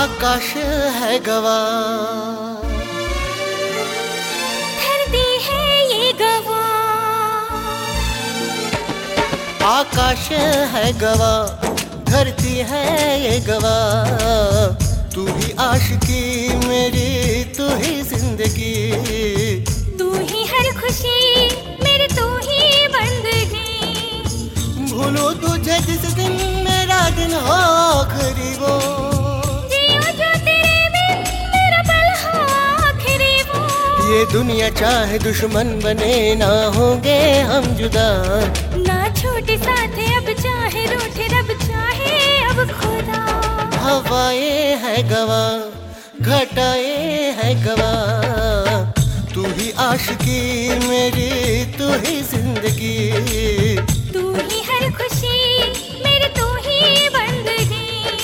आकाश है गवाह, धरती है ये गवाह। आकाश है गवाह, धरती है ये गवाह। तू ही आशिकी मेरी, तू ही जिंदगी, तू ही हर खुशी मेरी, तू ही बंदगी। भूलूं तुझे जिस दिन मेरा दिन हो आखिरी वो, जियो जो तेरे बिन मेरा पल हो आखिरी वो। ये दुनिया चाहे दुश्मन बने ना होंगे हम जुदा। ना छोटे साथ अब चाहे रूठे रब चाहे अब खुदा। हवाएं है गवाह, घटाएं है गवाह। तू ही आशिकी मेरी, तू ही जिंदगी, तू ही हर खुशी मेरी, तू ही बंदगी।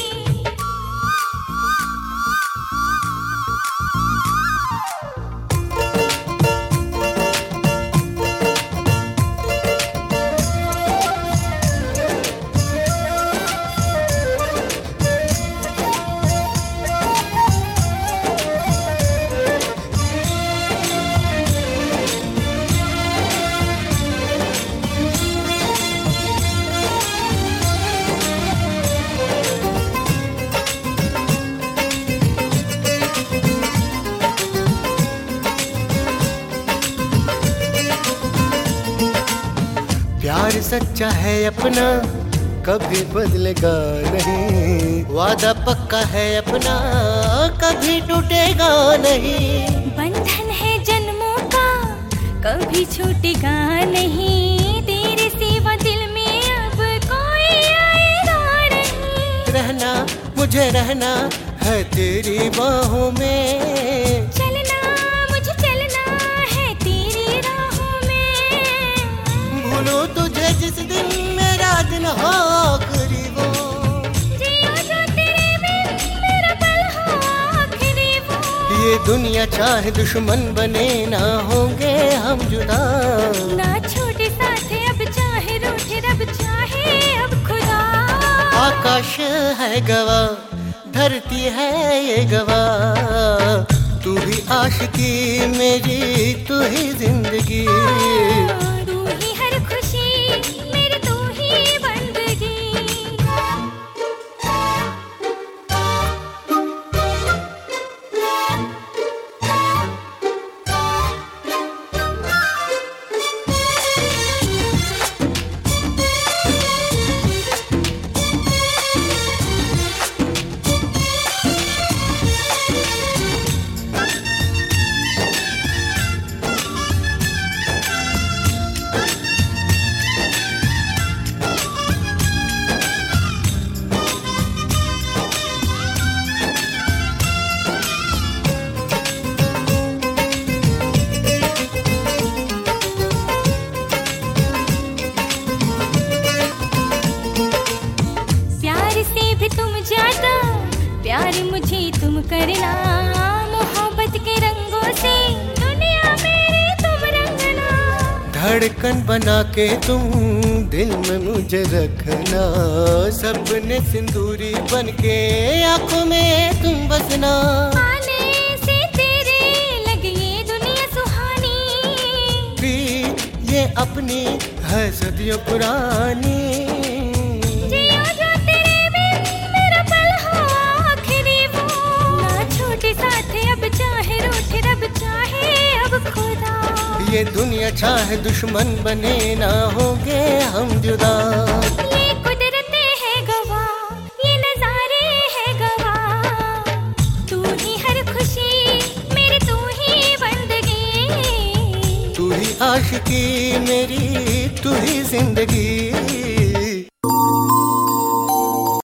प्यार सच्चा है अपना, कभी बदलेगा नहीं। वादा पक्का है अपना, कभी टूटेगा नहीं। बंधन है जन्मों का, कभी छूटेगा नहीं। तेरे सिवा दिल में अब कोई आएगा नहीं। रहना मुझे रहना है तेरी बाहों में, चलना मुझे चलना है तेरी राहों में। भूलूं तुझे जिस दिन मेरा दिन हो आखिरी वो, जियो जो तेरे बिन मेरा पल हो आखिरी वो। ये दुनिया चाहे दुश्मन बने ना होंगे हम जुदा। ना छोटे साथ अब चाहे रूठे रब चाहे अब खुदा। आकाश है गवाह, धरती है ये गवाह। तू ही आशिकी मेरी, तू ही जिंदगी, तू ही हर खुशी मेरी, तू ही बंदगी। तुम ज्यादा प्यार मुझे तुम करना। मोहब्बत के रंगों से दुनिया मेरी तुम रंगना। धड़कन बना के तुम दिल में मुझे रखना। सपने सिंदूरी बन के आंखों में तुम बसना। आने से तेरे लगे ये दुनिया सुहानी। ये अपनी है सदियों पुरानी। ये दुनिया चाहे दुश्मन बने ना होंगे हम जुदा। ये कुदरतें है गवाह, ये नजारे है गवाह। तू ही हर खुशी मेरी, तू ही बंदगी, तू ही आशिकी मेरी, तू ही जिंदगी।